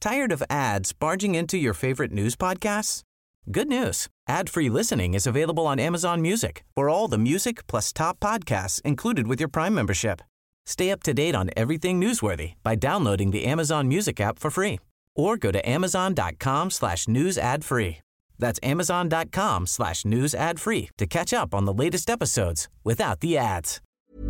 Tired of ads barging into your favorite news podcasts? Good news. Ad-free listening is available on Amazon Music for all the music plus top podcasts included with your Prime membership. Stay up to date on everything newsworthy by downloading the Amazon Music app for free or go to amazon.com/news ad free. That's amazon.com/news ad free to catch up on the latest episodes without the ads.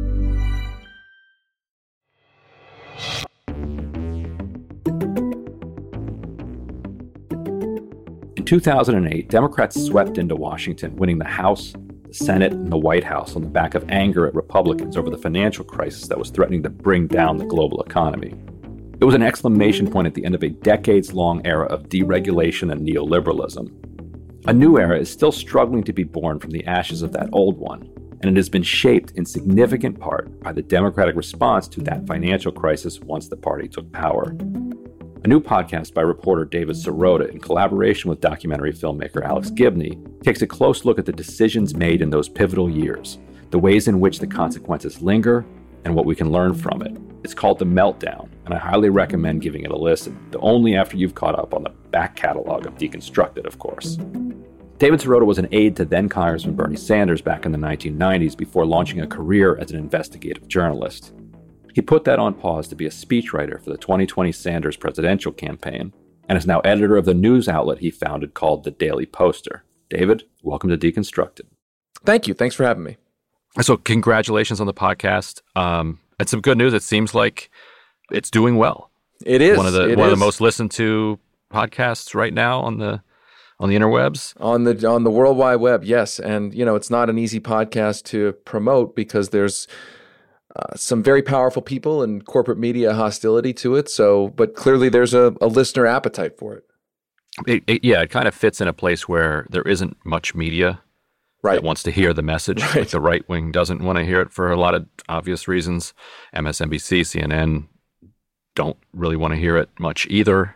In 2008, Democrats swept into Washington, winning the House, the Senate, and the White House on the back of anger at Republicans over the financial crisis that was threatening to bring down the global economy. It was an exclamation point at the end of a decades-long era of deregulation and neoliberalism. A new era is still struggling to be born from the ashes of that old one, and it has been shaped in significant part by the Democratic response to that financial crisis once the party took power. A new podcast by reporter David Sirota, in collaboration with documentary filmmaker Alex Gibney, takes a close look at the decisions made in those pivotal years, the ways in which the consequences linger, and what we can learn from it. It's called The Meltdown, and I highly recommend giving it a listen, though only after you've caught up on the back catalog of Deconstructed, of course. David Sirota was an aide to then-Congressman Bernie Sanders back in the 1990s before launching a career as an investigative journalist. He put that on pause to be a speechwriter for the 2020 Sanders presidential campaign, and is now editor of the news outlet he founded called The Daily Poster. David, welcome to Deconstructed. Thank you. Thanks for having me. So congratulations on the podcast. And some good news. It seems like it's doing well. It is. One of the most listened to podcasts right now on the interwebs. On the World Wide Web, yes. And, it's not an easy podcast to promote because there's some very powerful people and corporate media hostility to it. But clearly there's a listener appetite for it. It kind of fits in a place where there isn't much media that wants to hear the message. Right. Like the right wing doesn't want to hear it for a lot of obvious reasons. MSNBC, CNN don't really want to hear it much either.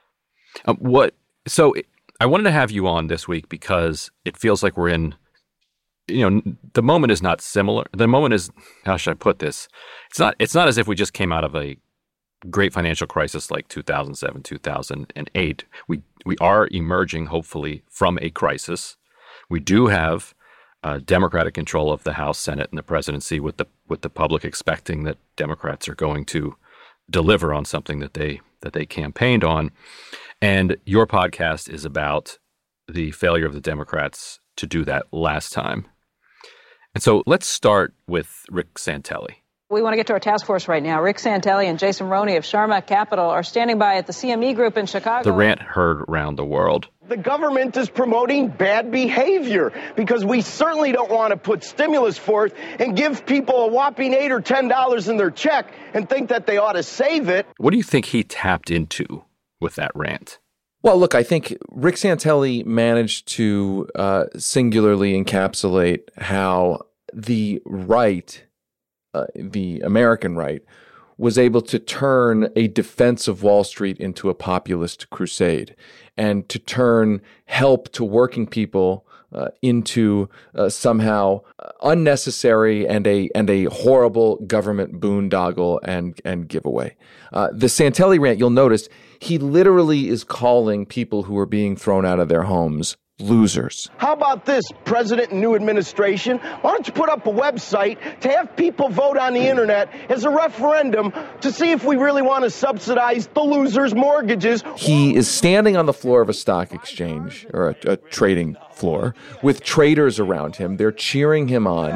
So I wanted to have you on this week because it feels like we're in, the moment is not similar. The moment is, how should I put this? It's not as if we just came out of a great financial crisis like 2007, 2008. We are emerging, hopefully, from a crisis. We do have Democratic control of the House, Senate, and the presidency, with the public expecting that Democrats are going to deliver on something that they campaigned on. And your podcast is about the failure of the Democrats to do that last time. And so let's start with Rick Santelli. We want to get to our task force right now. Rick Santelli and Jason Roney of Sharma Capital are standing by at the CME Group in Chicago. The rant heard around the world. The government is promoting bad behavior because we certainly don't want to put stimulus forth and give people a whopping $8 or $10 in their check and think that they ought to save it. What do you think he tapped into with that rant? Well, look, I think Rick Santelli managed to singularly encapsulate how the right, the American right, was able to turn a defense of Wall Street into a populist crusade, and to turn help to working people into somehow unnecessary and a horrible government boondoggle and giveaway. The Santelli rant, you'll notice, he literally is calling people who are being thrown out of their homes losers. How about this, President and new administration? Why don't you put up a website to have people vote on the internet as a referendum to see if we really want to subsidize the losers' mortgages? He is standing on the floor of a stock exchange, or a trading floor, with traders around him. They're cheering him on.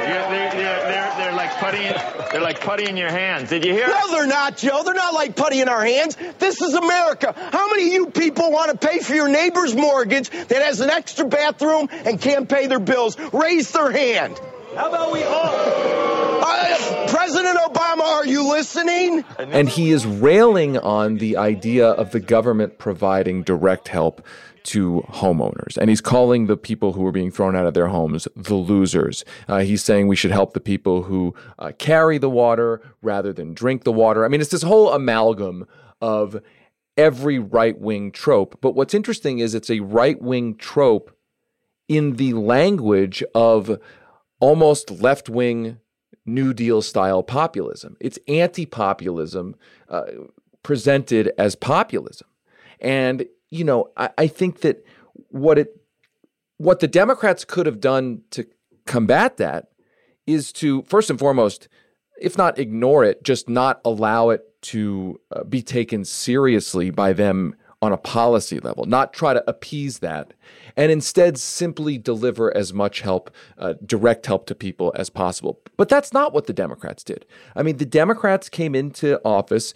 They're like putty in your hands. Did you hear? No, they're not, Joe. They're not like putty in our hands. This is America. How many of you people want to pay for your neighbor's mortgage that has an extra bathroom and can't pay their bills? Raise their hand. How about we all? President Obama, are you listening? And he is railing on the idea of the government providing direct help to homeowners. And he's calling the people who are being thrown out of their homes the losers. He's saying we should help the people who carry the water rather than drink the water. I mean, it's this whole amalgam of every right-wing trope. But what's interesting is it's a right-wing trope in the language of almost left-wing New Deal style populism. It's anti-populism presented as populism. And, I think that what the Democrats could have done to combat that is to, first and foremost, if not ignore it, just not allow it to be taken seriously by them on a policy level, not try to appease that, and instead simply deliver as much help, direct help to people as possible. But that's not what the Democrats did. I mean, the Democrats came into office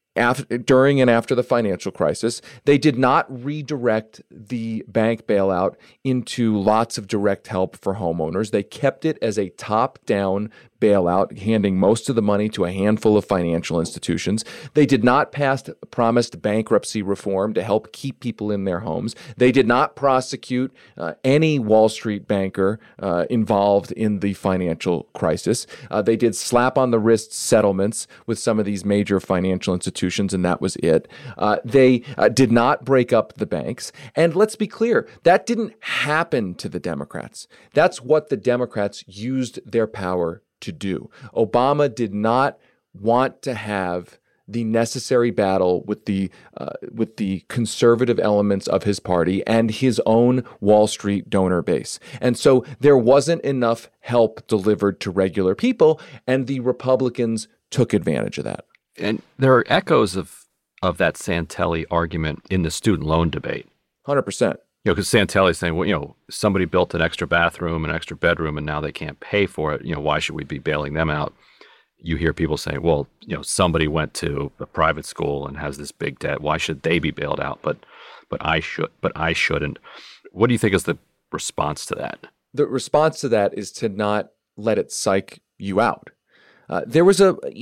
during and after the financial crisis. They did not redirect the bank bailout into lots of direct help for homeowners. They kept it as a top-down bailout, handing most of the money to a handful of financial institutions. They did not pass promised bankruptcy reform to help keep people in their homes. They did not prosecute any Wall Street banker involved in the financial crisis. They did slap-on-the-wrist settlements with some of these major financial institutions, and that was it. They did not break up the banks. And let's be clear, that didn't happen to the Democrats. That's what the Democrats used their power to do. Obama did not want to have the necessary battle with the conservative elements of his party and his own Wall Street donor base. And so there wasn't enough help delivered to regular people, and the Republicans took advantage of that. And there are echoes of that Santelli argument in the student loan debate. 100%. Because Santelli's saying, well, somebody built an extra bathroom, an extra bedroom, and now they can't pay for it. Why should we be bailing them out? You hear people saying, well, somebody went to a private school and has this big debt. Why should they be bailed out? But I shouldn't. What do you think is the response to that? The response to that is to not let it psych you out. There was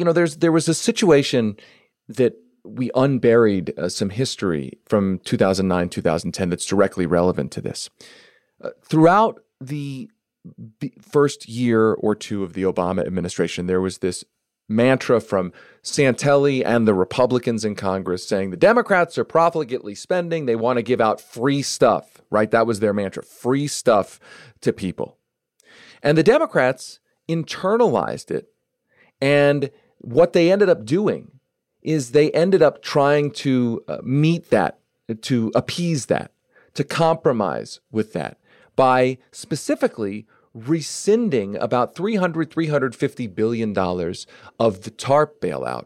a situation that we unburied some history from 2009, 2010 that's directly relevant to this. Throughout the first year or two of the Obama administration, there was this mantra from Santelli and the Republicans in Congress saying the Democrats are profligately spending. They want to give out free stuff, right? That was their mantra, free stuff to people. And the Democrats internalized it. And what they ended up doing is they ended up trying to meet that, to appease that, to compromise with that by specifically rescinding about $350 billion of the TARP bailout,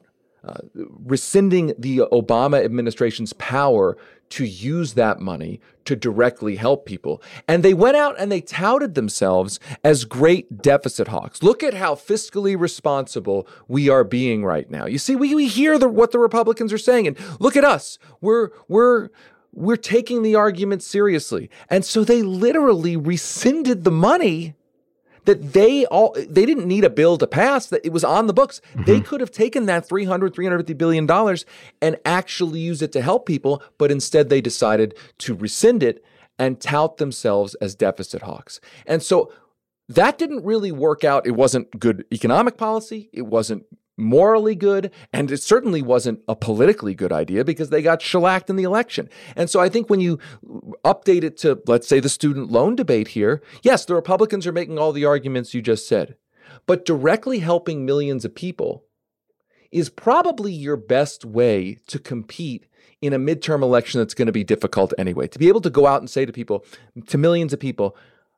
rescinding the Obama administration's power to use that money to directly help people. And they went out and they touted themselves as great deficit hawks. Look at how fiscally responsible we are being right now. You see, we hear what the Republicans are saying, and look at us. We're taking the argument seriously. And so they literally rescinded the money that they didn't need a bill to pass, that it was on the books. Mm-hmm. They could have taken that $350 billion and actually used it to help people, but instead they decided to rescind it and tout themselves as deficit hawks. And so that didn't really work out. It wasn't good economic policy. It wasn't morally good, and it certainly wasn't a politically good idea because they got shellacked in the election. And so I think when you update it to, let's say, the student loan debate here, yes, the Republicans are making all the arguments you just said, but directly helping millions of people is probably your best way to compete in a midterm election that's going to be difficult anyway. To be able to go out and say to people, to millions of people,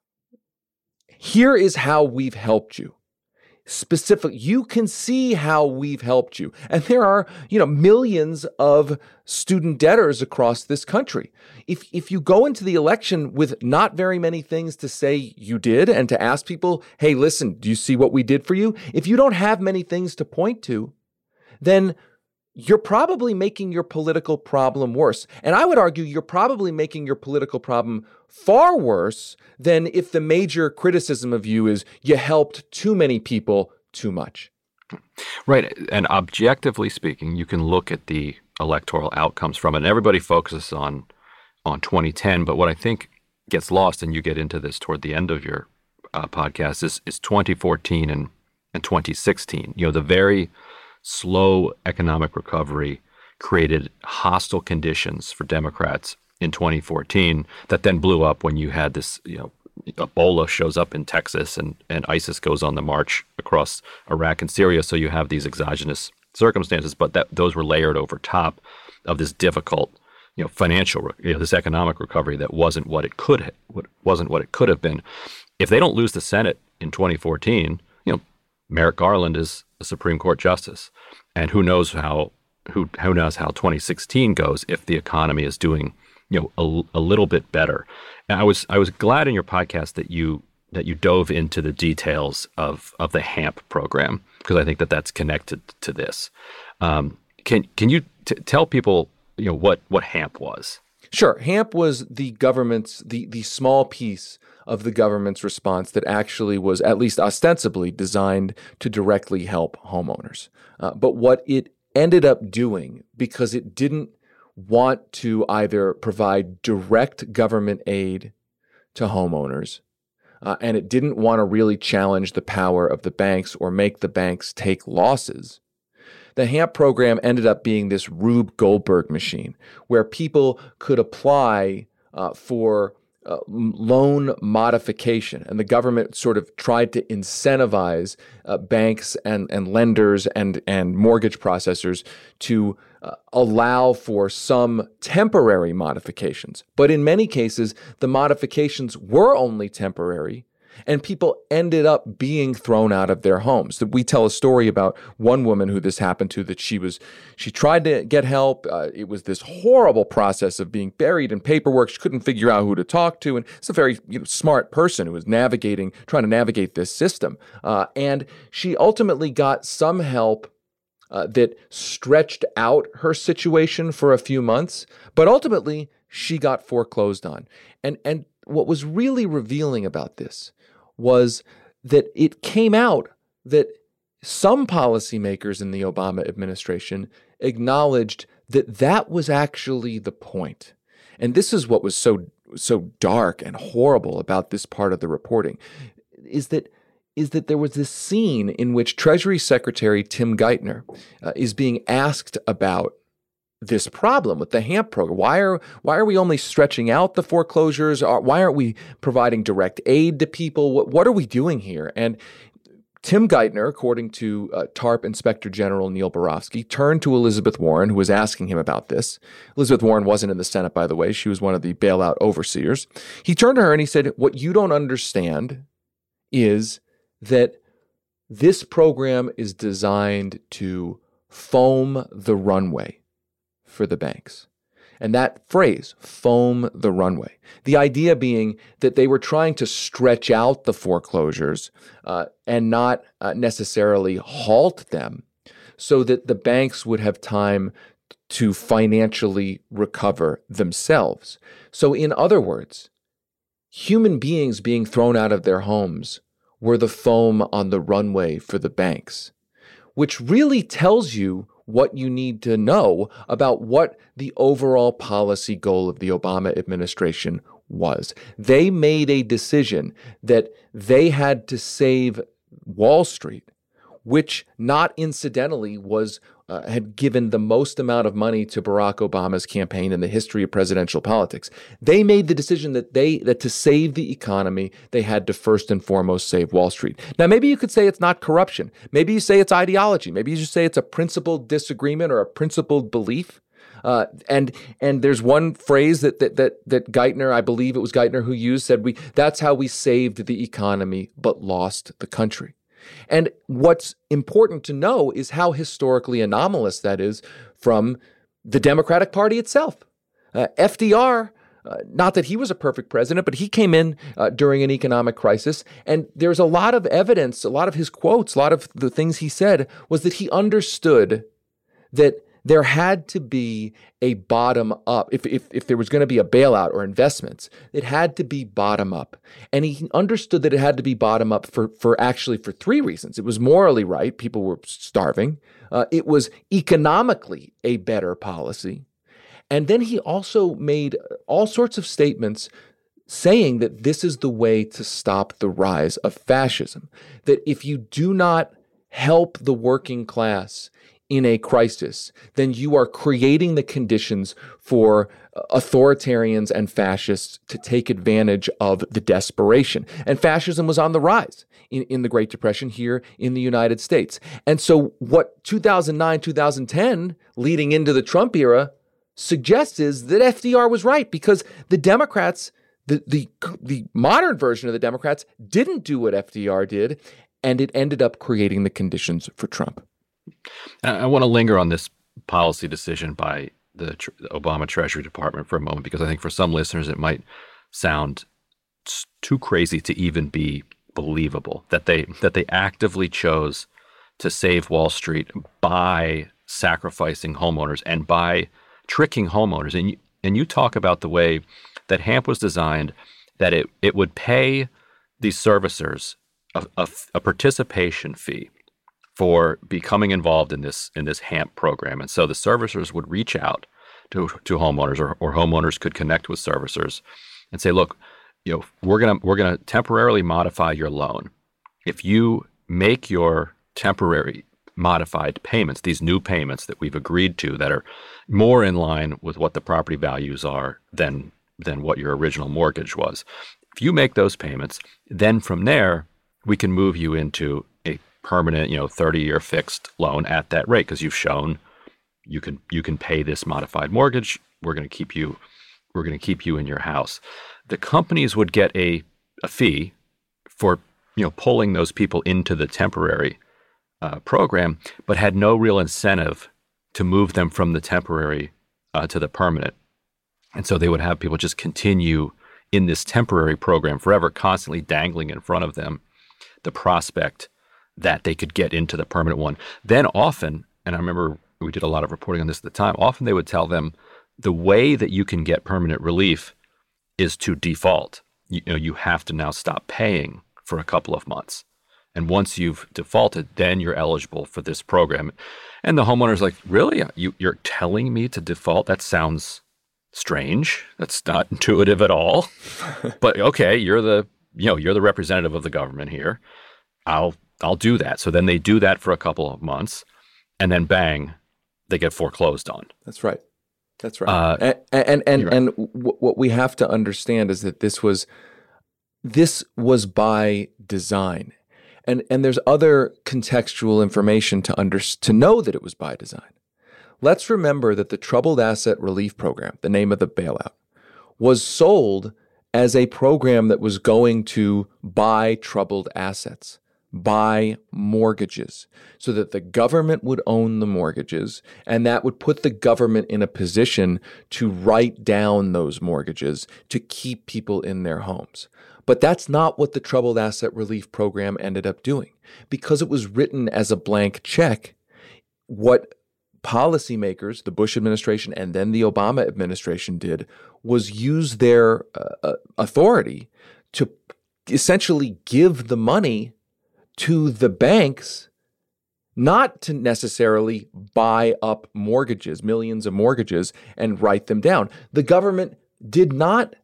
here is how we've helped you. Specific, you can see how we've helped you. And there are, millions of student debtors across this country. If you go into the election with not very many things to say you did and to ask people, hey, listen, do you see what we did for you? If you don't have many things to point to, then you're probably making your political problem worse. And I would argue you're probably making your political problem far worse than if the major criticism of you is you helped too many people too much. Right. And objectively speaking, you can look at the electoral outcomes from it. And everybody focuses on 2010. But what I think gets lost, and you get into this toward the end of your podcast, is 2014 and 2016. The very slow economic recovery created hostile conditions for Democrats in 2014 that then blew up when you had this, Ebola shows up in Texas and ISIS goes on the march across Iraq and Syria. So you have these exogenous circumstances, but that those were layered over top of this difficult, this economic recovery that wasn't what it could have been. If they don't lose the Senate in 2014, Merrick Garland is a Supreme Court justice, and who knows how 2016 goes if the economy is doing a little bit better. And I was glad in your podcast that you dove into the details of the HAMP program, because I think that's connected to this. Can you tell people what HAMP was? Sure. HAMP was the government's the small piece of the government's response that actually was, at least ostensibly, designed to directly help homeowners. But what it ended up doing, because it didn't want to either provide direct government aid to homeowners, and it didn't want to really challenge the power of the banks or make the banks take losses, the HAMP program ended up being this Rube Goldberg machine where people could apply for loan modification. And the government sort of tried to incentivize banks and lenders and mortgage processors to allow for some temporary modifications. But in many cases, the modifications were only temporary, and people ended up being thrown out of their homes. We tell a story about one woman who this happened to, that she tried to get help. It was this horrible process of being buried in paperwork. She couldn't figure out who to talk to. And it's a very smart person who was trying to navigate this system. And she ultimately got some help that stretched out her situation for a few months, but ultimately she got foreclosed on. And what was really revealing about this was that it came out that some policymakers in the Obama administration acknowledged that was actually the point. And this is what was so dark and horrible about this part of the reporting, is that there was this scene in which Treasury Secretary Tim Geithner is being asked about this problem with the HAMP program. Why are we only stretching out the foreclosures? Why aren't we providing direct aid to people? What are we doing here? And Tim Geithner, according to TARP Inspector General Neil Barofsky, turned to Elizabeth Warren, who was asking him about this. Elizabeth Warren wasn't in the Senate, by the way. She was one of the bailout overseers. He turned to her and he said, "What you don't understand is that this program is designed to foam the runway for the banks." And that phrase, foam the runway, the idea being that they were trying to stretch out the foreclosures and not necessarily halt them, so that the banks would have time to financially recover themselves. So in other words, human beings being thrown out of their homes were the foam on the runway for the banks, which really tells you what you need to know about what the overall policy goal of the Obama administration was. They made a decision that they had to save Wall Street, which not incidentally had given the most amount of money to Barack Obama's campaign in the history of presidential politics. They made the decision that to save the economy, they had to first and foremost save Wall Street. Now, maybe you could say it's not corruption. Maybe you say it's ideology. Maybe you just say it's a principled disagreement or a principled belief. And there's one phrase that Geithner, I believe it was Geithner who used, said, that's how we saved the economy but lost the country. And what's important to know is how historically anomalous that is from the Democratic Party itself. FDR, not that he was a perfect president, but he came in during an economic crisis. And there's a lot of evidence, a lot of his quotes, a lot of the things he said was that he understood that there had to be a bottom up. If there was going to be a bailout or investments, it had to be bottom up. And he understood that it had to be bottom up for three reasons. It was morally right. People were starving. It was economically a better policy. And then he also made all sorts of statements saying that this is the way to stop the rise of fascism. That if you do not help the working class in a crisis, then you are creating the conditions for authoritarians and fascists to take advantage of the desperation. And fascism was on the rise in the Great Depression here in the United States. And so what 2009, 2010, leading into the Trump era, suggests is that FDR was right, because the Democrats, the modern version of the Democrats, didn't do what FDR did, and it ended up creating the conditions for Trump. I want to linger on this policy decision by the Obama Treasury Department for a moment, because I think for some listeners it might sound too crazy to even be believable that they actively chose to save Wall Street by sacrificing homeowners and by tricking homeowners. And you talk about the way that HAMP was designed, that it would pay these servicers a participation fee for becoming involved in this HAMP program. And so the servicers would reach out to homeowners, or homeowners could connect with servicers and say, look, we're gonna temporarily modify your loan. If you make your temporary modified payments, these new payments that we've agreed to that are more in line with what the property values are than what your original mortgage was, if you make those payments, then from there we can move you into a permanent, 30-year fixed loan at that rate, because you've shown you can pay this modified mortgage. We're going to keep you in your house. The companies would get a fee for pulling those people into the temporary program, but had no real incentive to move them from the temporary to the permanent. And so they would have people just continue in this temporary program forever, constantly dangling in front of them the prospect that they could get into the permanent one. Then often, and I remember we did a lot of reporting on this at the time, often they would tell them the way that you can get permanent relief is to default. You have to now stop paying for a couple of months. And once you've defaulted, then you're eligible for this program. And the homeowner's like, really? You're telling me to default? That sounds strange. That's not intuitive at all. But okay, you're the representative of the government here. I'll do that. So then they do that for a couple of months, and then bang, they get foreclosed on. That's right. And what we have to understand is that this was by design. And there's other contextual information to know that it was by design. Let's remember that the Troubled Asset Relief Program, the name of the bailout, was sold as a program that was going to buy troubled assets, buy mortgages, so that the government would own the mortgages, and that would put the government in a position to write down those mortgages to keep people in their homes. But that's not what the Troubled Asset Relief Program ended up doing. Because it was written as a blank check, what policymakers, the Bush administration and then the Obama administration did, was use their authority to essentially give the money to the banks, not to necessarily buy up mortgages, millions of mortgages, and write them down. The government did not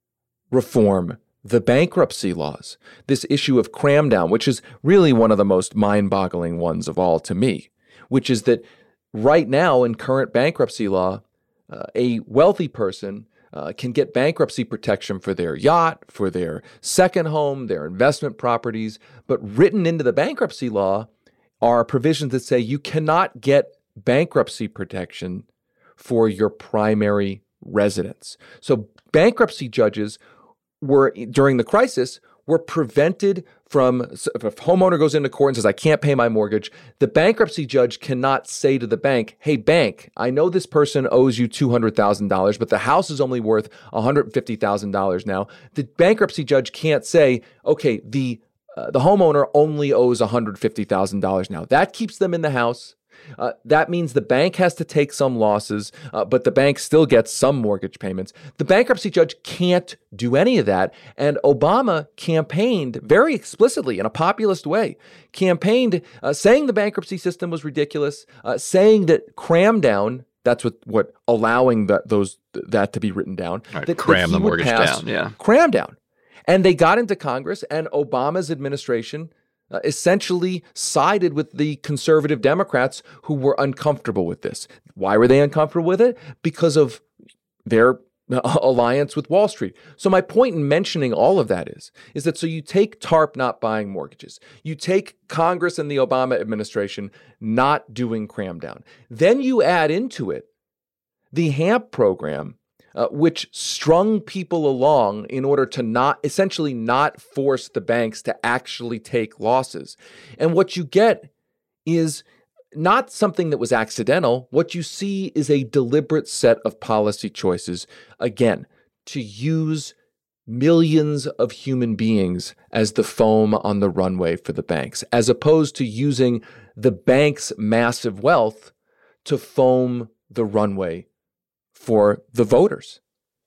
reform the bankruptcy laws. This issue of cram down, which is really one of the most mind-boggling ones of all to me, which is that right now in current bankruptcy law, a wealthy person can get bankruptcy protection for their yacht, for their second home, their investment properties. But written into the bankruptcy law are provisions that say you cannot get bankruptcy protection for your primary residence. So bankruptcy judges during the crisis, were prevented from, if a homeowner goes into court and says, I can't pay my mortgage, the bankruptcy judge cannot say to the bank, hey, bank, I know this person owes you $200,000, but the house is only worth $150,000 now. The bankruptcy judge can't say, okay, the homeowner only owes $150,000 now. That keeps them in the house. That means the bank has to take some losses, but the bank still gets some mortgage payments. The bankruptcy judge can't do any of that. And Obama campaigned very explicitly in a populist way, saying the bankruptcy system was ridiculous, saying that cram down, that's what allowing that to be written down. Right, that cram that the mortgage down, yeah. Cram down. And they got into Congress, and Obama's administration essentially sided with the conservative Democrats who were uncomfortable with this. Why were they uncomfortable with it? Because of their alliance with Wall Street. So my point in mentioning all of that is that so you take TARP not buying mortgages, you take Congress and the Obama administration not doing cram down, then you add into it the HAMP program, which strung people along in order to essentially not force the banks to actually take losses. And what you get is not something that was accidental. What you see is a deliberate set of policy choices, again, to use millions of human beings as the foam on the runway for the banks, as opposed to using the bank's massive wealth to foam the runway for the voters.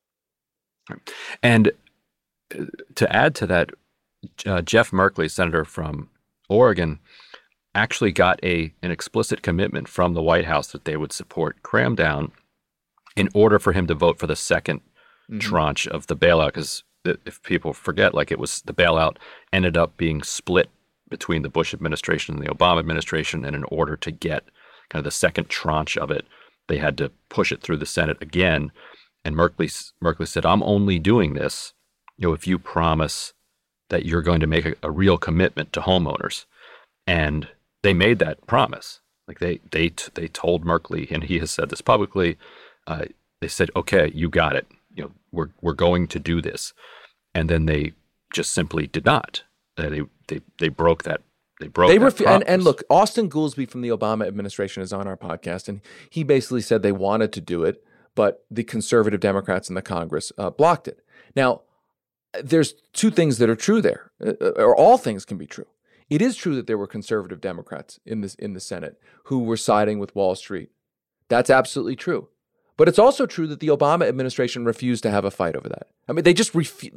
And to add to that, Jeff Merkley, senator from Oregon, actually got an explicit commitment from the White House that they would support cram down in order for him to vote for the second tranche of the bailout. Because if people forget, it was the bailout ended up being split between the Bush administration and the Obama administration. And in order to get kind of the second tranche of it, they had to push it through the Senate again. And Merkley said, I'm only doing this, if you promise that you're going to make a real commitment to homeowners. And they made that promise. They told Merkley, and he has said this publicly. They said, "Okay, you got it. We're going to do this," and then they just simply did not. They broke that. They broke. And look, Austin Goolsbee from the Obama administration is on our podcast, and he basically said they wanted to do it, but the conservative Democrats in the Congress blocked it. Now, there's two things that are true there, or all things can be true. It is true that there were conservative Democrats in the Senate who were siding with Wall Street. That's absolutely true. But it's also true that the Obama administration refused to have a fight over that. I mean, they just refused.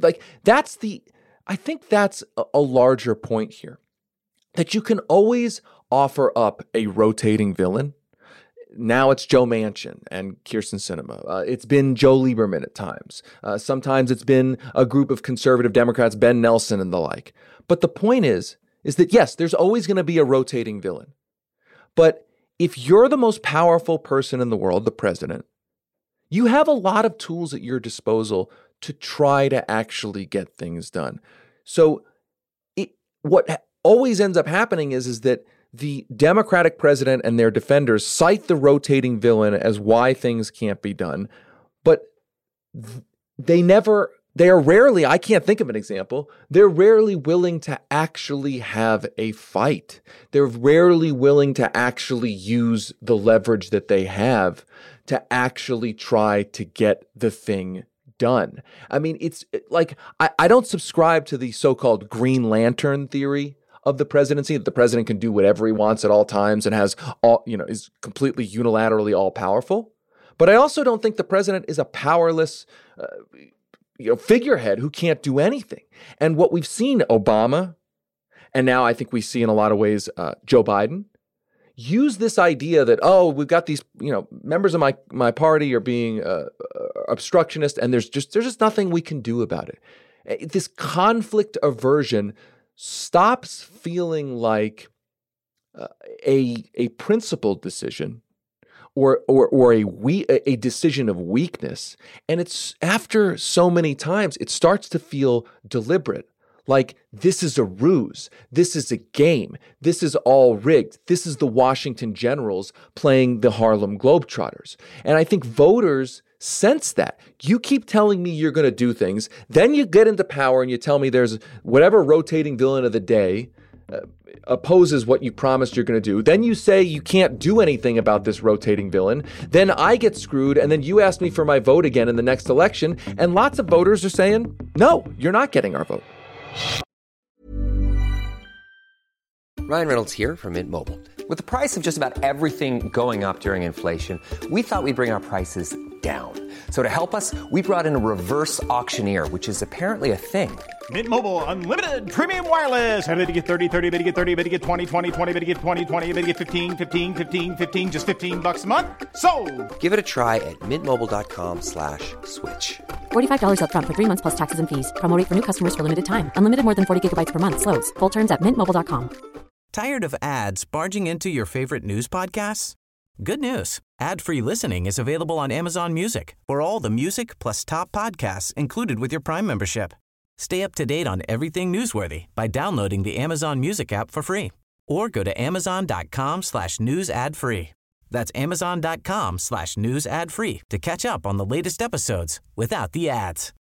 I think that's a larger point here, that you can always offer up a rotating villain. Now it's Joe Manchin and Kyrsten Sinema. It's been Joe Lieberman at times. Sometimes it's been a group of conservative Democrats, Ben Nelson and the like. But the point is that, yes, there's always going to be a rotating villain. But if you're the most powerful person in the world, the president, you have a lot of tools at your disposal to try to actually get things done. So what always ends up happening is that the Democratic president and their defenders cite the rotating villain as why things can't be done, but they are rarely, I can't think of an example, they're rarely willing to actually have a fight. They're rarely willing to actually use the leverage that they have to actually try to get the thing done. I mean, it's like, I don't subscribe to the so-called Green Lantern theory of the presidency, that the president can do whatever he wants at all times and has all, is completely unilaterally all powerful. But I also don't think the president is a powerless figurehead who can't do anything. And what we've seen Obama, and now I think we see in a lot of ways Joe Biden, use this idea that, we've got these, members of my party are being obstructionist, and there's just nothing we can do about it. This conflict aversion stops feeling like a principled decision or a decision of weakness. And it's after so many times, it starts to feel deliberate. Like, this is a ruse. This is a game. This is all rigged. This is the Washington Generals playing the Harlem Globetrotters. And I think voters sense that. You keep telling me you're going to do things, then you get into power and you tell me there's whatever rotating villain of the day opposes what you promised you're going to do. Then you say you can't do anything about this rotating villain. Then I get screwed, and then you ask me for my vote again in the next election. And lots of voters are saying, no, you're not getting our vote. Ryan Reynolds here from Mint Mobile. With the price of just about everything going up during inflation, we thought we'd bring our prices down. So to help us, we brought in a reverse auctioneer, which is apparently a thing. Mint Mobile Unlimited Premium Wireless. How to get 30, 30, bit to get 30, bit to get 20, 20, 20, bit to get 20, 20, bit to get 15, 15, 15, 15, just $15 a month? Sold! Give it a try at mintmobile.com/switch. $45 upfront for 3 months plus taxes and fees. Promo rate for new customers for limited time. Unlimited more than 40 gigabytes per month slows. Full terms at mintmobile.com. Tired of ads barging into your favorite news podcasts? Good news. Ad-free listening is available on Amazon Music for all the music plus top podcasts included with your Prime membership. Stay up to date on everything newsworthy by downloading the Amazon Music app for free or go to amazon.com/news ad free. That's amazon.com/news ad free to catch up on the latest episodes without the ads.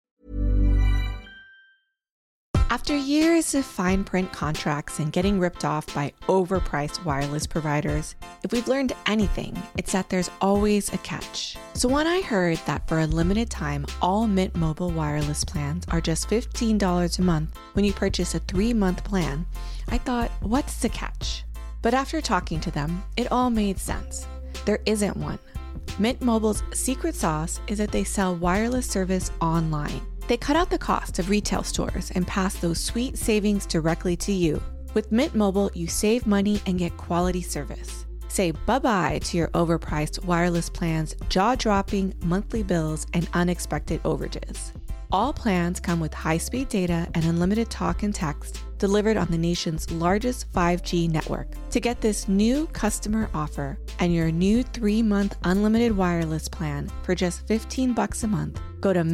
After years of fine print contracts and getting ripped off by overpriced wireless providers, if we've learned anything, it's that there's always a catch. So when I heard that for a limited time, all Mint Mobile wireless plans are just $15 a month when you purchase a 3-month plan, I thought, what's the catch? But after talking to them, it all made sense. There isn't one. Mint Mobile's secret sauce is that they sell wireless service online. They cut out the cost of retail stores and pass those sweet savings directly to you. With Mint Mobile, you save money and get quality service. Say bye-bye to your overpriced wireless plans, jaw-dropping monthly bills, and unexpected overages. All plans come with high-speed data and unlimited talk and text delivered on the nation's largest 5G network. To get this new customer offer and your new 3-month unlimited wireless plan for just $15 a month, go to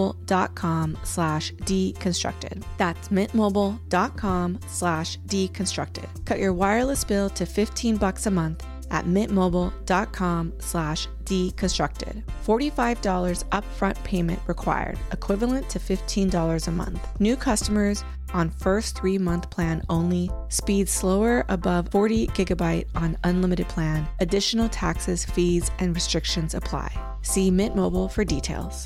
mintmobile.com/deconstructed. That's mintmobile.com/deconstructed. Cut your wireless bill to $15 a month at mintmobile.com/deconstructed. $45 upfront payment required, equivalent to $15 a month. New customers on first 3-month plan only. Speed slower above 40 gigabyte on unlimited plan. Additional taxes, fees, and restrictions apply. See Mint Mobile for details.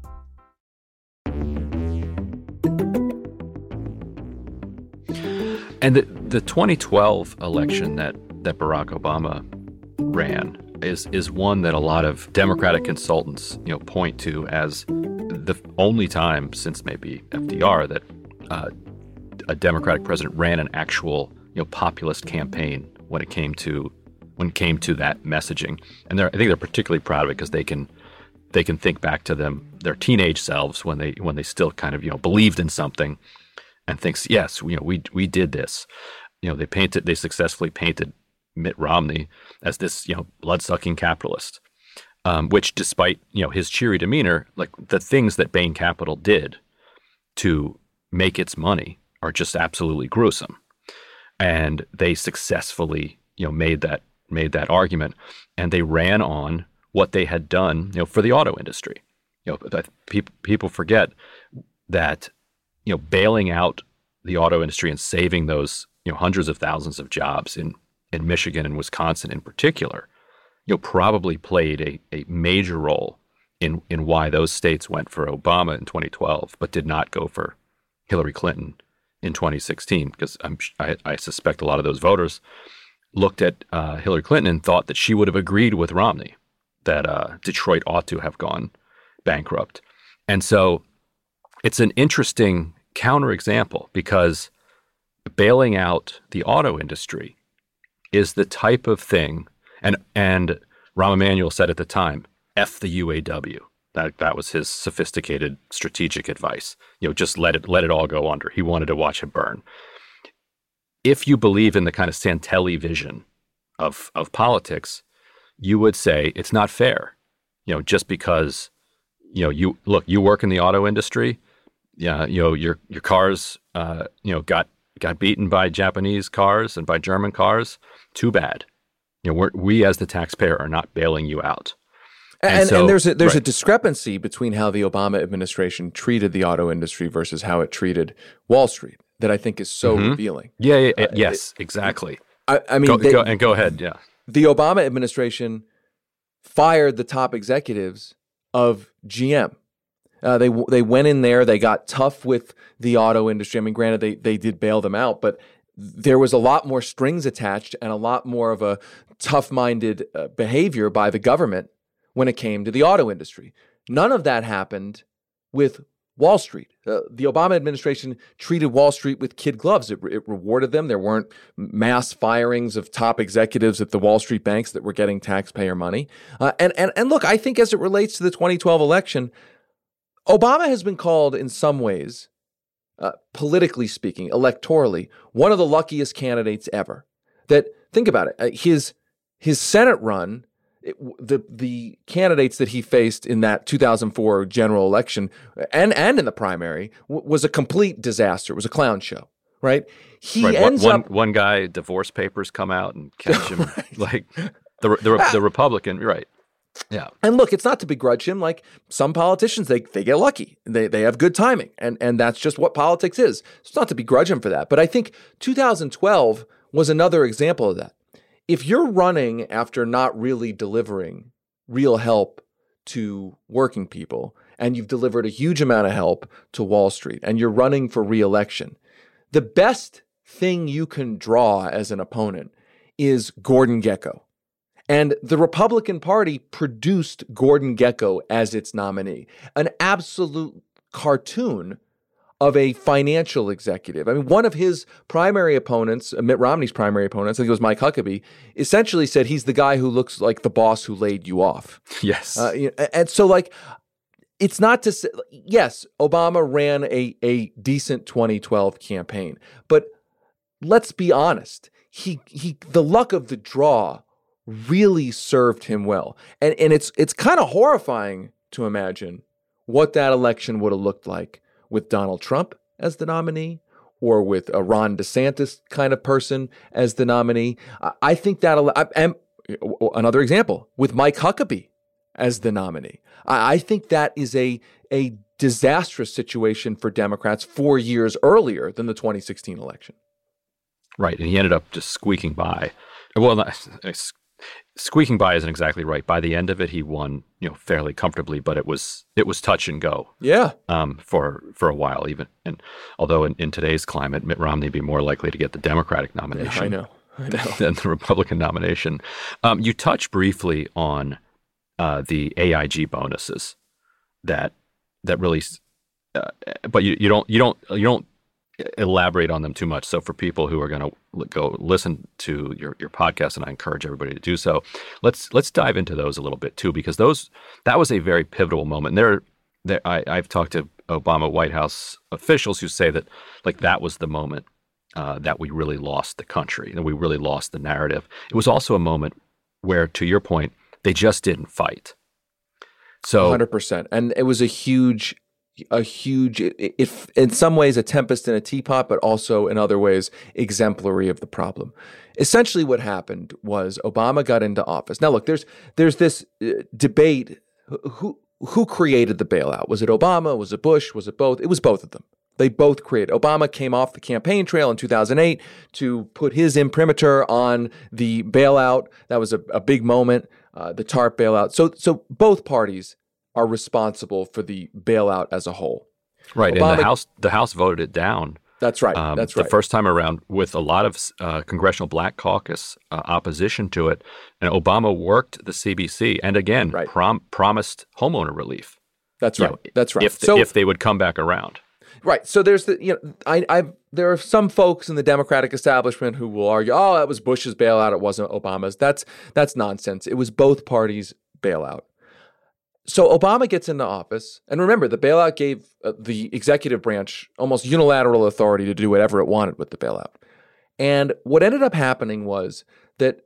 And the 2012 election that Barack Obama ran is one that a lot of Democratic consultants, point to as the only time since maybe FDR that a Democratic president ran an actual populist campaign when it came to that messaging. And I think they're particularly proud of it because they can think back to their teenage selves when they still kind of believed in something and thinks, yes, we did this. They successfully painted Mitt Romney as this blood-sucking capitalist, which despite his cheery demeanor, like the things that Bain Capital did to make its money are just absolutely gruesome. And they successfully made that argument, and they ran on what they had done for the auto industry. People forget that bailing out the auto industry and saving those hundreds of thousands of jobs in Michigan and Wisconsin in particular, probably played a major role in why those states went for Obama in 2012, but did not go for Hillary Clinton in 2016, because I suspect a lot of those voters looked at Hillary Clinton and thought that she would have agreed with Romney that Detroit ought to have gone bankrupt. And so it's an interesting counterexample, because bailing out the auto industry is the type of thing, and Rahm Emanuel said at the time, F the UAW. That was his sophisticated strategic advice. Just let it all go under. He wanted to watch it burn. If you believe in the kind of Santelli vision of politics, you would say it's not fair. Just because you work in the auto industry, your cars got beaten by Japanese cars and by German cars. Too bad. We as the taxpayer are not bailing you out. And there's a discrepancy between how the Obama administration treated the auto industry versus how it treated Wall Street that I think is so revealing. Yes, exactly. I mean, go ahead. Yeah, the Obama administration fired the top executives of GM. They went in there. They got tough with the auto industry. I mean, granted, they did bail them out, but there was a lot more strings attached and a lot more of a tough-minded behavior by the government when it came to the auto industry. None of that happened with Wall Street. The Obama administration treated Wall Street with kid gloves. It rewarded them. There weren't mass firings of top executives at the Wall Street banks that were getting taxpayer money. And look, I think as it relates to the 2012 election, Obama has been called in some ways, politically speaking, electorally, one of the luckiest candidates ever. That, think about it, his Senate run, the candidates that he faced in that 2004 general election and in the primary was a complete disaster. It was a clown show, right? One guy, divorce papers come out and catch him, right. Like the Republican, right? Yeah. And look, it's not to begrudge him. Like some politicians, they get lucky. They have good timing, and that's just what politics is. It's not to begrudge him for that. But I think 2012 was another example of that. If you're running after not really delivering real help to working people, and you've delivered a huge amount of help to Wall Street, and you're running for re-election, the best thing you can draw as an opponent is Gordon Gekko. And the Republican Party produced Gordon Gekko as its nominee, an absolute cartoon of a financial executive. I mean, one of his primary opponents, Mitt Romney's primary opponents, I think it was Mike Huckabee, essentially said he's the guy who looks like the boss who laid you off. Yes. And so, like, it's not to say, yes, Obama ran a decent 2012 campaign, but let's be honest, the luck of the draw really served him well. And it's kind of horrifying to imagine what that election would have looked like with Donald Trump as the nominee or with a Ron DeSantis kind of person as the nominee. I think and another example, with Mike Huckabee as the nominee. I think that is a disastrous situation for Democrats 4 years earlier than the 2016 election. Right, and he ended up just squeaking by. Well, squeaking by isn't exactly right. By the end of it, he won, fairly comfortably, but it was touch and go. Yeah. For a while, even, and although in today's climate, Mitt Romney would be more likely to get the Democratic nomination. Yeah, I know. Than the Republican nomination. You touched briefly on the AIG bonuses that really, but you don't elaborate on them too much. So for people who are going to go listen to your podcast, and I encourage everybody to do so, let's dive into those a little bit too, because that was a very pivotal moment. I've talked to Obama White House officials who say that that was the moment that we really lost the country, that we really lost the narrative. It was also a moment where, to your point, they just didn't fight. So 100%, and it was a huge, if in some ways a tempest in a teapot, but also in other ways exemplary of the problem. Essentially what happened was Obama got into office. Now look, there's this debate, who created the bailout? Was it Obama? Was it Bush? Was it both? It was both of them. They both created. Obama came off the campaign trail in 2008 to put his imprimatur on the bailout. That was a big moment, the TARP bailout. So both parties are responsible for the bailout as a whole. Right, Obama, and the House voted it down. That's right. The first time around, with a lot of Congressional Black Caucus opposition to it, and Obama worked the CBC and again promised homeowner relief. That's right. That's right. If they would come back around. Right. So there's there are some folks in the Democratic establishment who will argue, oh, that was Bush's bailout, it wasn't Obama's. That's nonsense. It was both parties' bailout. So Obama gets into office, and remember, the bailout gave the executive branch almost unilateral authority to do whatever it wanted with the bailout. And what ended up happening was that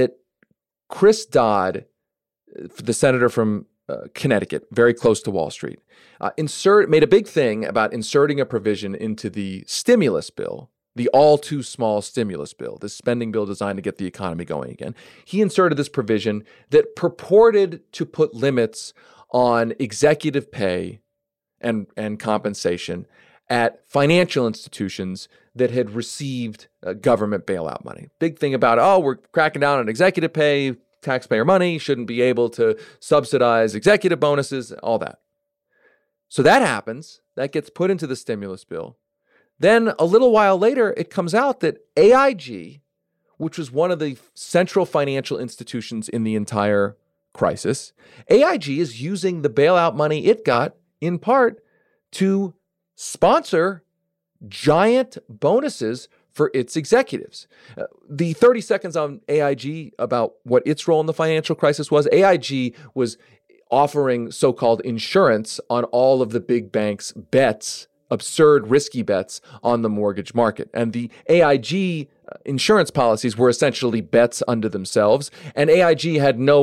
Chris Dodd, the senator from Connecticut, very close to Wall Street, made a big thing about inserting a provision into the stimulus bill, the all too small stimulus bill, this spending bill designed to get the economy going again. He inserted this provision that purported to put limits on executive pay and compensation at financial institutions that had received government bailout money. Big thing about, we're cracking down on executive pay, taxpayer money, shouldn't be able to subsidize executive bonuses, all that. So that happens. That gets put into the stimulus bill. Then a little while later, it comes out that AIG, which was one of the central financial institutions in the entire crisis, AIG is using the bailout money it got in part to sponsor giant bonuses for its executives. The 30 seconds on AIG about what its role in the financial crisis was, AIG was offering so-called insurance on all of the big banks' bets, absurd, risky bets on the mortgage market. And the AIG insurance policies were essentially bets unto themselves. And AIG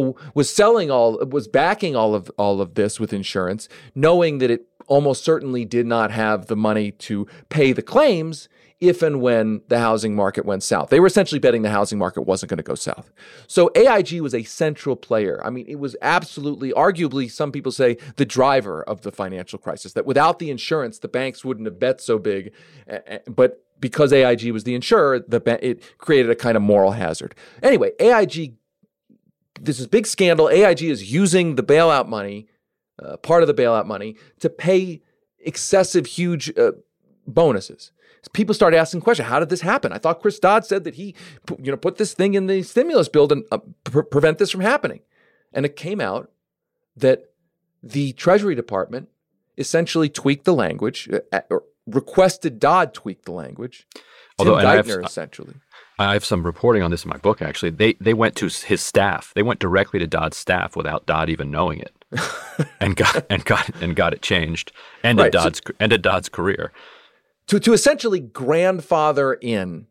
was backing all of this with insurance, knowing that it almost certainly did not have the money to pay the claims if and when the housing market went south. They were essentially betting the housing market wasn't going to go south. So AIG was a central player. I mean, it was absolutely, arguably, some people say, the driver of the financial crisis, that without the insurance, the banks wouldn't have bet so big. But because AIG was the insurer, it created a kind of moral hazard. Anyway, AIG, this is a big scandal. AIG is using the bailout money, part of the bailout money, to pay excessive, huge bonuses. People start asking questions. How did this happen? I thought Chris Dodd said that he, put this thing in the stimulus bill to prevent this from happening. And it came out that the Treasury Department essentially tweaked the language, or requested Dodd tweak the language. Although, Tim Geithner, essentially. I have some reporting on this in my book, actually. They went to his staff. They went directly to Dodd's staff without Dodd even knowing it, and got it changed. Ended Dodd's career. To essentially grandfather in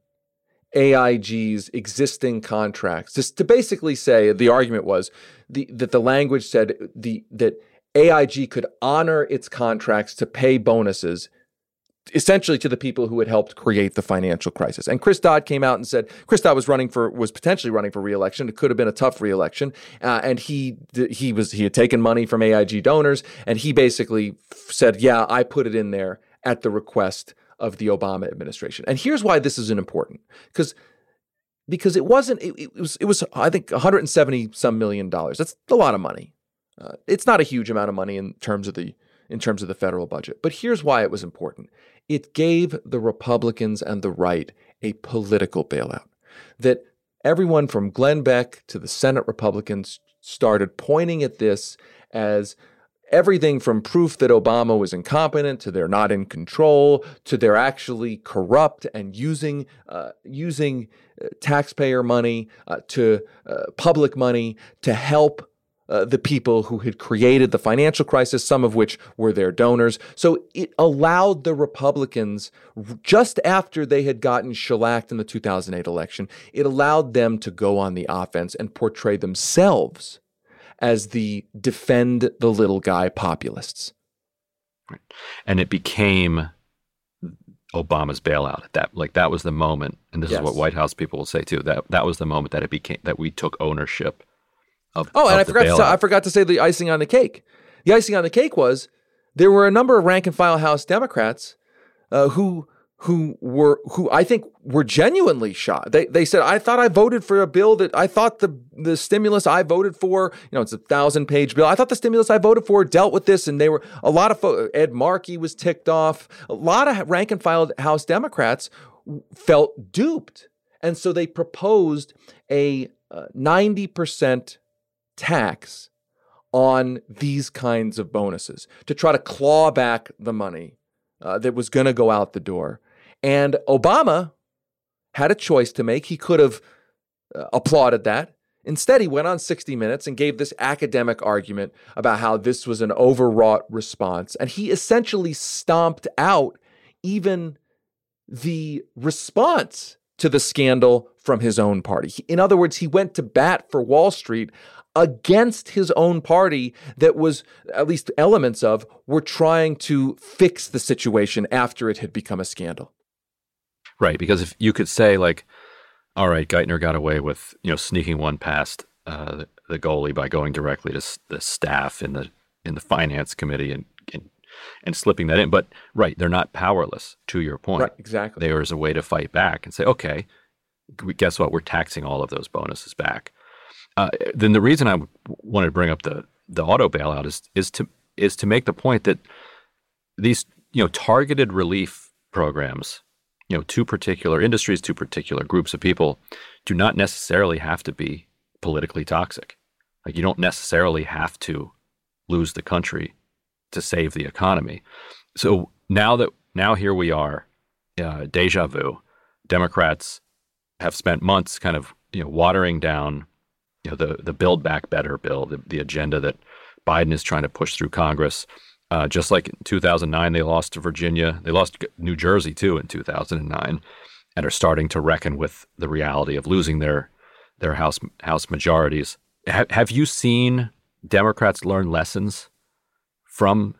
AIG's existing contracts, just to basically say, the argument was that the language said that AIG could honor its contracts to pay bonuses essentially to the people who had helped create the financial crisis. And Chris Dodd came out and said, Chris Dodd was potentially running for re-election. It could have been a tough re-election. And he had taken money from AIG donors, and he basically said, yeah, I put it in there at the request of the Obama administration. And here's why this is important. Because it was I think $170 some million. That's a lot of money. It's not a huge amount of money in terms of the federal budget. But here's why it was important. It gave the Republicans and the right a political bailout. That everyone from Glenn Beck to the Senate Republicans started pointing at this as everything from proof that Obama was incompetent to they're not in control to they're actually corrupt and using taxpayer money to public money to help the people who had created the financial crisis, some of which were their donors. So it allowed the Republicans, just after they had gotten shellacked in the 2008 election, it allowed them to go on the offense and portray themselves as the defend the little guy populists. Right. And it became Obama's bailout. That was the moment, and this is what White House people will say too, that was the moment that we took ownership of I forgot to say the icing on the cake. The icing on the cake was there were a number of rank and file House Democrats who I think were genuinely shocked. They said, I thought I voted for a bill that I thought the stimulus I voted for, it's a 1,000-page bill. I thought the stimulus I voted for dealt with this. And they were a lot of Ed Markey was ticked off. A lot of rank and file House Democrats felt duped. And so they proposed a 90% tax on these kinds of bonuses to try to claw back the money that was going to go out the door. And Obama had a choice to make. He could have applauded that. Instead, he went on 60 Minutes and gave this academic argument about how this was an overwrought response. And he essentially stomped out even the response to the scandal from his own party. In other words, he went to bat for Wall Street against his own party that was, at least elements of, were trying to fix the situation after it had become a scandal. Right, because if you could say, all right, Geithner got away with, sneaking one past the goalie by going directly to the staff in the finance committee and slipping that in. But right, they're not powerless, to your point. Right, exactly. There is a way to fight back and say, okay, guess what? We're taxing all of those bonuses back. Then the reason I wanted to bring up the auto bailout is to make the point that these targeted relief programs, to particular industries, to particular groups of people, do not necessarily have to be politically toxic. You don't necessarily have to lose the country to save the economy. So now here we are, deja vu. Democrats have spent months kind of watering down the Build Back Better bill, the agenda that Biden is trying to push through Congress. Just like in 2009, they lost to Virginia. They lost New Jersey, too, in 2009, and are starting to reckon with the reality of losing their House majorities. Have you seen Democrats learn lessons from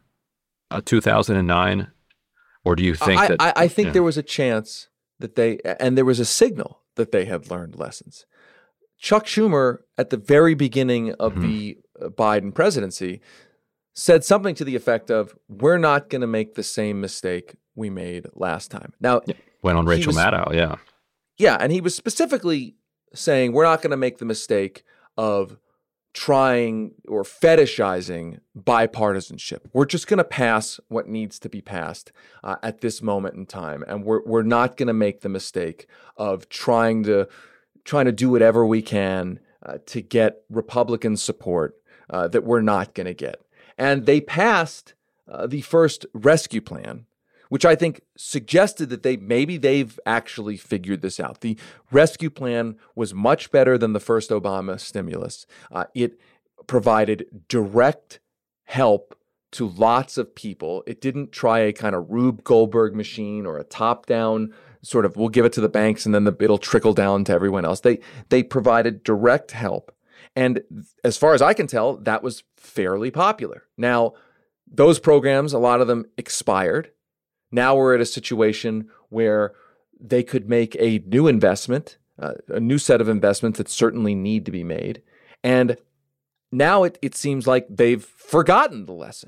2009? Or do you think I think there was a chance that there was a signal that they had learned lessons. Chuck Schumer, at the very beginning of the Biden presidency, said something to the effect of, we're not going to make the same mistake we made last time. Now, went on Rachel Maddow, yeah. Yeah, and he was specifically saying, we're not going to make the mistake of trying or fetishizing bipartisanship. We're just going to pass what needs to be passed at this moment in time. And we're not going to make the mistake of trying to do whatever we can to get Republican support that we're not going to get. And they passed the first rescue plan, which I think suggested that they've actually figured this out. The rescue plan was much better than the first Obama stimulus. It provided direct help to lots of people. It didn't try a kind of Rube Goldberg machine or a top-down sort of, we'll give it to the banks and then it'll trickle down to everyone else. They provided direct help. And as far as I can tell, that was fairly popular. Now, those programs, a lot of them expired. Now we're at a situation where they could make a new investment, a new set of investments that certainly need to be made. And now it seems like they've forgotten the lesson.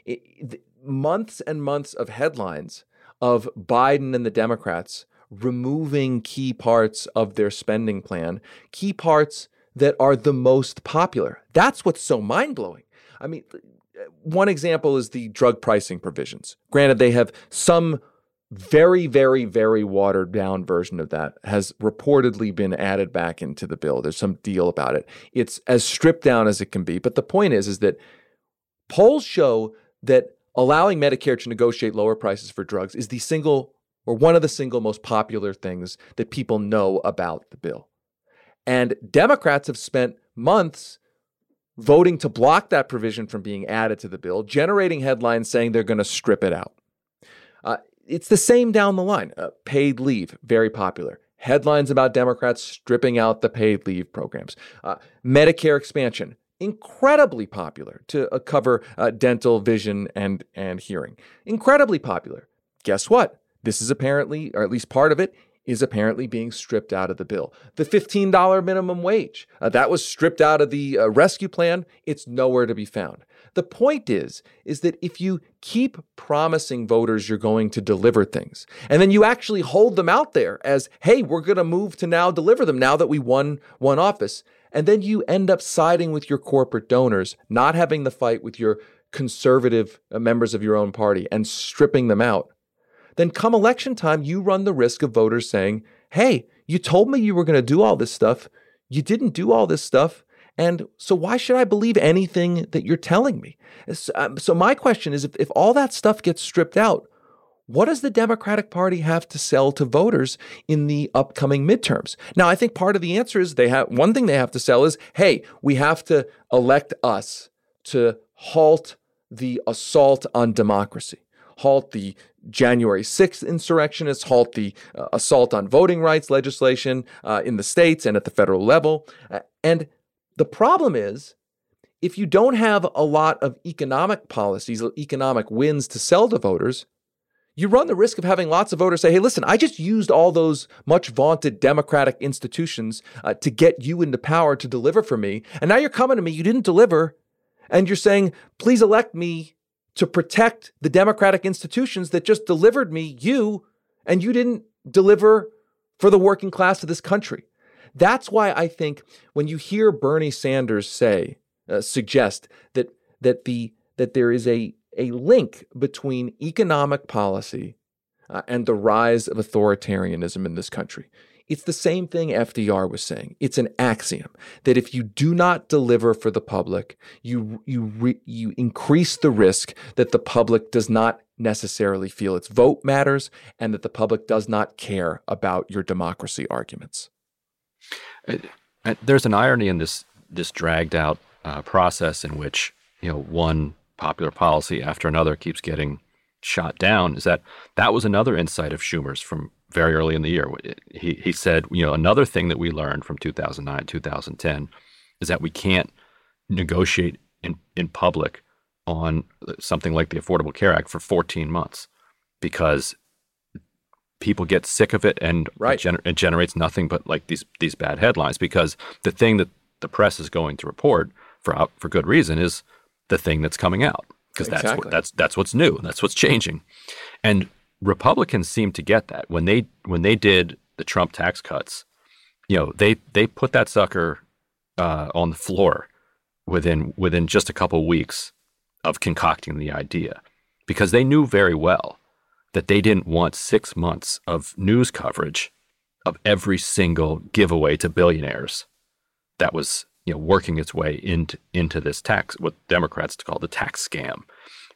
Months and months of headlines of Biden and the Democrats removing key parts of their spending plan, key parts that are the most popular. That's what's so mind-blowing. I mean, one example is the drug pricing provisions. Granted, they have some very, very, very watered down version of that has reportedly been added back into the bill. There's some deal about it. It's as stripped down as it can be. But the point is that polls show that allowing Medicare to negotiate lower prices for drugs is one of the single most popular things that people know about the bill. And Democrats have spent months voting to block that provision from being added to the bill, generating headlines saying they're going to strip it out. It's the same down the line. Paid leave, very popular. Headlines about Democrats stripping out the paid leave programs. Medicare expansion, incredibly popular to cover dental, vision, and hearing. Incredibly popular. Guess what? This is apparently, or at least part of it, is apparently being stripped out of the bill. The $15 minimum wage, that was stripped out of the rescue plan. It's nowhere to be found. The point is that if you keep promising voters you're going to deliver things, and then you actually hold them out there as, hey, we're going to move to now deliver them now that we won one office, and then you end up siding with your corporate donors, not having the fight with your conservative members of your own party and stripping them out, then come election time, you run the risk of voters saying, hey, you told me you were going to do all this stuff. You didn't do all this stuff. And so why should I believe anything that you're telling me? So my question is, if all that stuff gets stripped out, what does the Democratic Party have to sell to voters in the upcoming midterms? Now, I think part of the answer is one thing they have to sell is, hey, we have to elect us to halt the assault on democracy, halt the January 6th insurrectionists, halt the assault on voting rights legislation in the states and at the federal level. And the problem is, if you don't have a lot of economic policies, economic wins to sell to voters, you run the risk of having lots of voters say, hey, listen, I just used all those much vaunted democratic institutions to get you into power to deliver for me. And now you're coming to me, you didn't deliver. And you're saying, please elect me to protect the democratic institutions that just delivered me, and you didn't deliver for the working class of this country. That's why I think when you hear Bernie Sanders suggest that there is a link between economic policy and the rise of authoritarianism in this country, it's the same thing FDR was saying. It's an axiom that if you do not deliver for the public, you increase the risk that the public does not necessarily feel its vote matters and that the public does not care about your democracy arguments. There's an irony in this dragged out process in which one popular policy after another keeps getting shot down, is that was another insight of Schumer's from very early in the year. He said, another thing that we learned from 2009, 2010 is that we can't negotiate in public on something like the Affordable Care Act for 14 months because people get sick of it and it generates nothing but like these bad headlines, because the thing that the press is going to report for good reason is the thing that's coming out, because that's what's new, that's what's changing. And Republicans seem to get that. When they did the Trump tax cuts, they put that sucker on the floor within just a couple of weeks of concocting the idea, because they knew very well that they didn't want 6 months of news coverage of every single giveaway to billionaires that was working its way into this tax, what Democrats call the tax scam,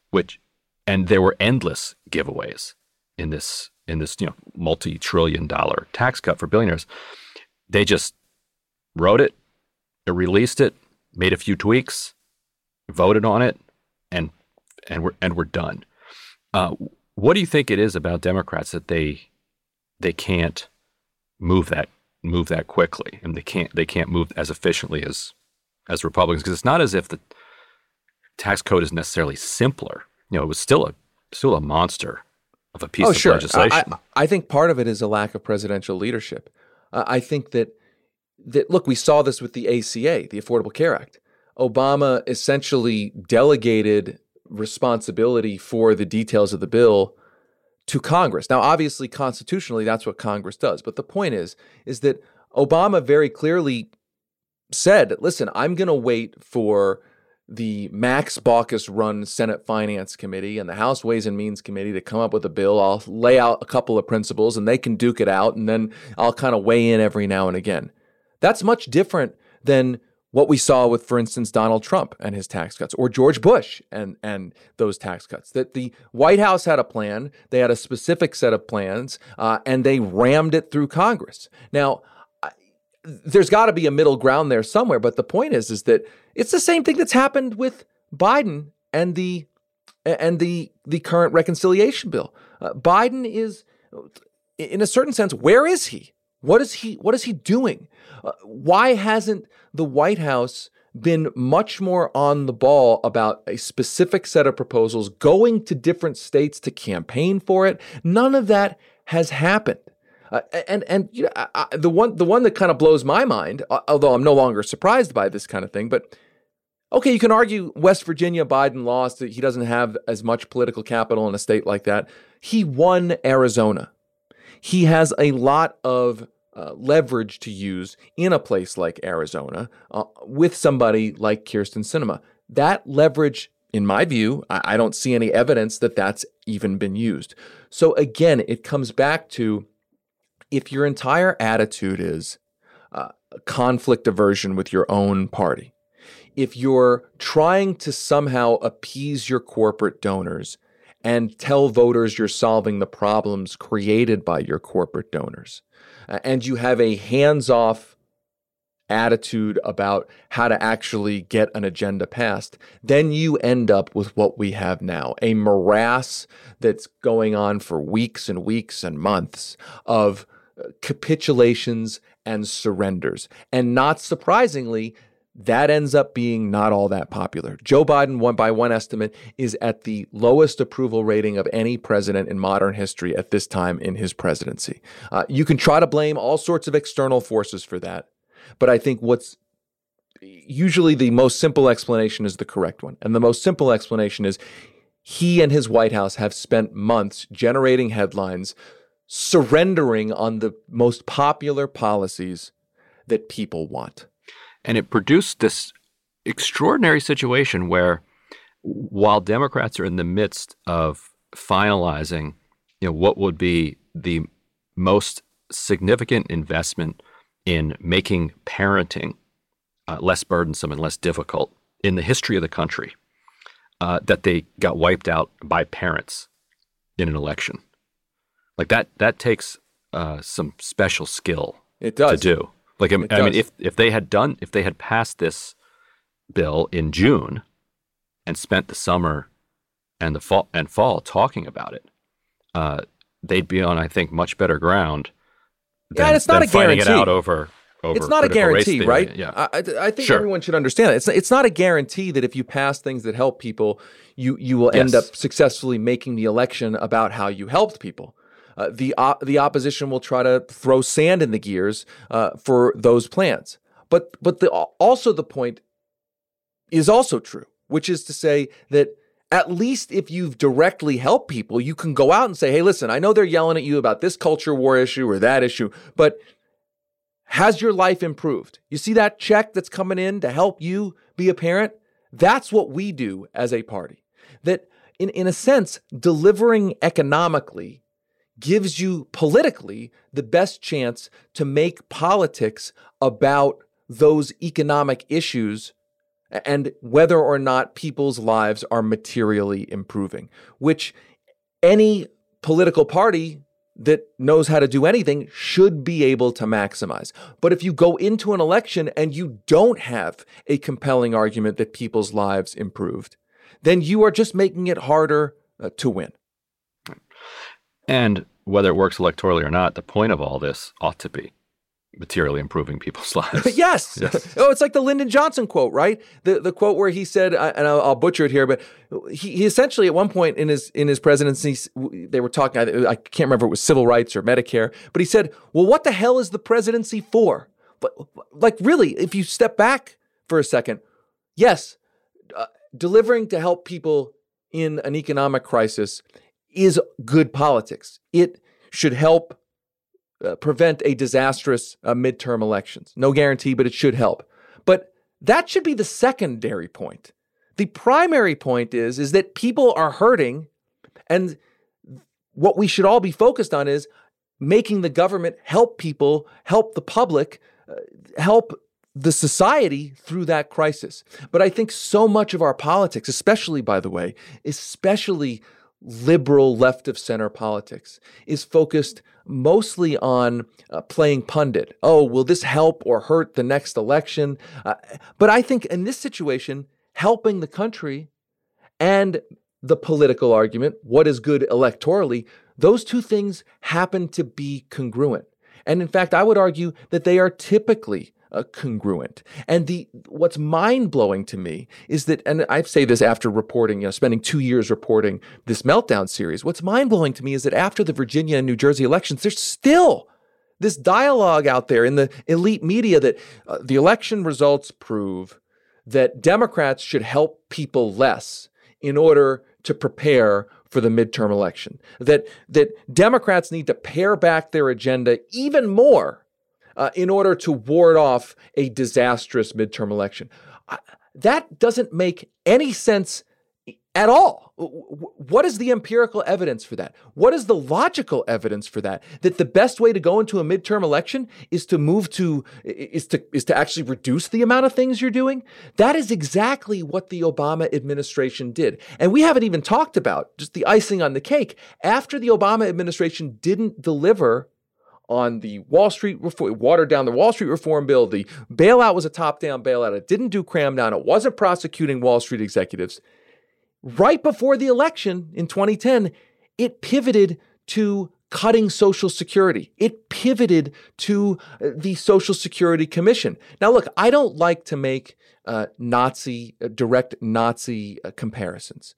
and there were endless giveaways in this multi-trillion-dollar tax cut for billionaires. They just wrote it, released it, made a few tweaks, voted on it, and we're done. What do you think it is about Democrats that they can't move that quickly, and they can't move as efficiently as Republicans? Because it's not as if the tax code is necessarily simpler. It was still a monster of a piece of legislation. I think part of it is a lack of presidential leadership. I think that look, we saw this with the ACA, the Affordable Care Act. Obama essentially delegated responsibility for the details of the bill to Congress. Now, obviously, constitutionally, that's what Congress does. But the point is that Obama very clearly said, listen, I'm going to wait for the Max Baucus-run Senate Finance Committee and the House Ways and Means Committee to come up with a bill. I'll lay out a couple of principles, and they can duke it out, and then I'll kind of weigh in every now and again. That's much different than what we saw with, for instance, Donald Trump and his tax cuts, or George Bush and those tax cuts. That the White House had a plan, they had a specific set of plans, and they rammed it through Congress. Now, there's got to be a middle ground there somewhere, but the point is that it's the same thing that's happened with Biden and the current reconciliation bill. Biden is, in a certain sense, where is he? What is he doing? Why hasn't the White House been much more on the ball about a specific set of proposals, going to different states to campaign for it? None of that has happened. The one that kind of blows my mind, although I'm no longer surprised by this kind of thing, but okay, you can argue West Virginia, Biden lost. He doesn't have as much political capital in a state like that. He won Arizona. He has a lot of leverage to use in a place like Arizona with somebody like Kyrsten Sinema. That leverage, in my view, I don't see any evidence that that's even been used. So again, it comes back to, if your entire attitude is conflict aversion with your own party, if you're trying to somehow appease your corporate donors and tell voters you're solving the problems created by your corporate donors, and you have a hands-off attitude about how to actually get an agenda passed, then you end up with what we have now, a morass that's going on for weeks and weeks and months of capitulations and surrenders. And not surprisingly, that ends up being not all that popular. Joe Biden, by one estimate, is at the lowest approval rating of any president in modern history at this time in his presidency. You can try to blame all sorts of external forces for that, but I think what's usually the most simple explanation is the correct one. And the most simple explanation is he and his White House have spent months generating headlines, surrendering on the most popular policies that people want. And it produced this extraordinary situation where, while Democrats are in the midst of finalizing, what would be the most significant investment in making parenting less burdensome and less difficult in the history of the country, that they got wiped out by parents in an election. Like that takes some special skill. It does. To do. Like, I mean, if they had passed this bill in June, and spent the summer and the fall talking about it, they'd be on, I think, much better ground than, it's not a fighting guarantee. It out over it's not a guarantee, right? Yeah. I think everyone should understand that. It's not a guarantee that if you pass things that help people, you will end up successfully making the election about how you helped people. The opposition will try to throw sand in the gears for those plans. But also the point is also true, which is to say that at least if you've directly helped people, you can go out and say, hey, listen, I know they're yelling at you about this culture war issue or that issue, but has your life improved? You see that check that's coming in to help you be a parent? That's what we do as a party. That in a sense, delivering economically gives you politically the best chance to make politics about those economic issues and whether or not people's lives are materially improving, which any political party that knows how to do anything should be able to maximize. But if you go into an election and you don't have a compelling argument that people's lives improved, then you are just making it harder to win. And whether it works electorally or not, the point of all this ought to be materially improving people's lives. Yes. Oh, it's like the Lyndon Johnson quote, right? The quote where he said, and I'll butcher it here, but he essentially at one point in his presidency, they were talking, I can't remember if it was civil rights or Medicare, but he said, well, what the hell is the presidency for? But like really, if you step back for a second, yes, delivering to help people in an economic crisis is good politics. It should help prevent a disastrous midterm elections. No guarantee, but it should help. But that should be the secondary point. The primary point is that people are hurting, and what we should all be focused on is making the government help people, help the public, help the society through that crisis. But I think so much of our politics, especially, by the way, especially liberal left of center politics, is focused mostly on playing pundit. Oh, will this help or hurt the next election? But I think in this situation, helping the country and the political argument, what is good electorally, those two things happen to be congruent. And in fact, I would argue that they are typically congruent. And what's mind-blowing to me is that, and I say this after reporting, spending 2 years reporting this Meltdown series, what's mind-blowing to me is that after the Virginia and New Jersey elections, there's still this dialogue out there in the elite media that the election results prove that Democrats should help people less in order to prepare for the midterm election, that Democrats need to pare back their agenda even more in order to ward off a disastrous midterm election. That doesn't make any sense at all. What is the empirical evidence for that? What is the logical evidence for that? That the best way to go into a midterm election is to actually reduce the amount of things you're doing? That is exactly what the Obama administration did. And we haven't even talked about just the icing on the cake. After the Obama administration didn't deliver on the Wall Street reform, watered down the Wall Street reform bill, the bailout was a top-down bailout. It didn't do cram down. It wasn't prosecuting Wall Street executives. Right before the election in 2010, it pivoted to cutting Social Security. It pivoted to the Social Security Commission. Now, look, I don't like to make direct Nazi comparisons.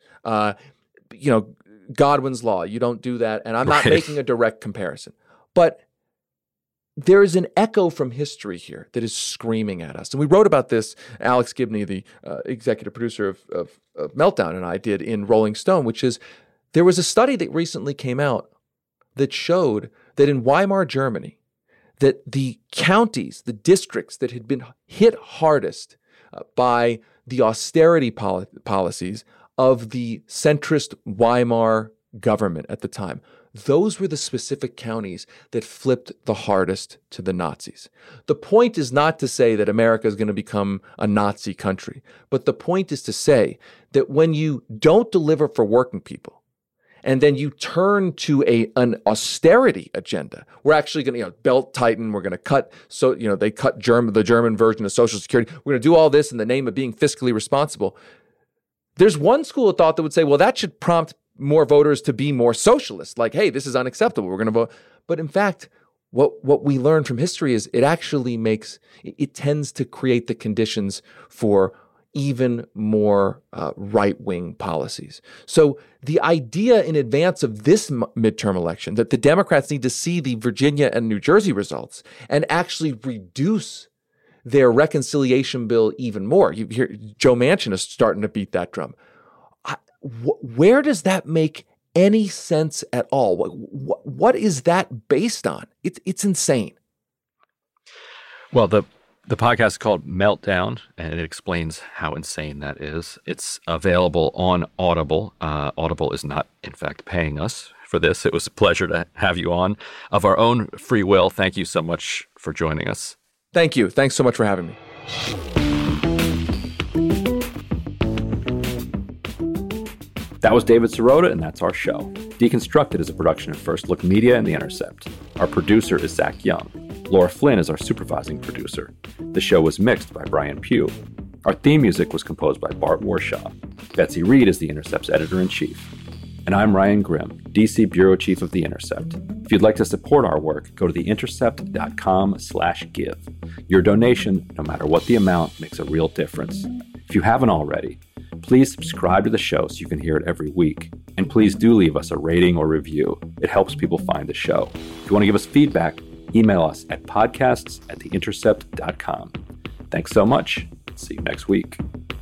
Godwin's Law, you don't do that, and I'm not making a direct comparison. But there is an echo from history here that is screaming at us. And we wrote about this, Alex Gibney, the executive producer of Meltdown, and I did in Rolling Stone, which is there was a study that recently came out that showed that in Weimar Germany, that the counties, the districts that had been hit hardest by the austerity policies of the centrist Weimar government at the time, those were the specific counties that flipped the hardest to the Nazis. The point is not to say that America is going to become a Nazi country, but the point is to say that when you don't deliver for working people, and then you turn to an austerity agenda, we're actually going to belt tighten, we're going to cut, they cut the German version of Social Security, we're going to do all this in the name of being fiscally responsible. There's one school of thought that would say, well, that should prompt more voters to be more socialist. Like, hey, this is unacceptable. We're going to vote. But in fact, what we learn from history is it tends to create the conditions for even more right-wing policies. So the idea in advance of this midterm election that the Democrats need to see the Virginia and New Jersey results and actually reduce their reconciliation bill even more. You hear Joe Manchin is starting to beat that drum. Where does that make any sense at all? What is that based on? It's insane. Well, the podcast is called Meltdown, and it explains how insane that is. It's available on Audible. Audible is not, in fact, paying us for this. It was a pleasure to have you on of our own free will. Thank you so much for joining us. Thank you. Thanks so much for having me. That was David Sirota, and that's our show. Deconstructed is a production of First Look Media and The Intercept. Our producer is Zach Young. Laura Flynn is our supervising producer. The show was mixed by Brian Pugh. Our theme music was composed by Bart Warshaw. Betsy Reed is The Intercept's editor-in-chief. And I'm Ryan Grimm, DC Bureau Chief of The Intercept. If you'd like to support our work, go to theintercept.com/give. Your donation, no matter what the amount, makes a real difference. If you haven't already, please subscribe to the show so you can hear it every week. And please do leave us a rating or review. It helps people find the show. If you want to give us feedback, email us at podcasts@theintercept.com. Thanks so much. See you next week.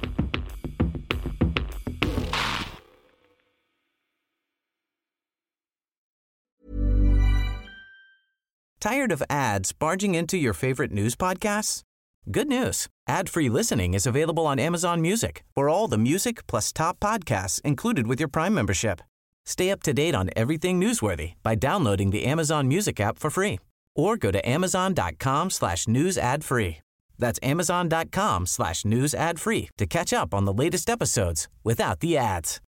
Tired of ads barging into your favorite news podcasts? Good news. Ad-free listening is available on Amazon Music for all the music plus top podcasts included with your Prime membership. Stay up to date on everything newsworthy by downloading the Amazon Music app for free or go to amazon.com/news ad free. That's amazon.com/news ad free to catch up on the latest episodes without the ads.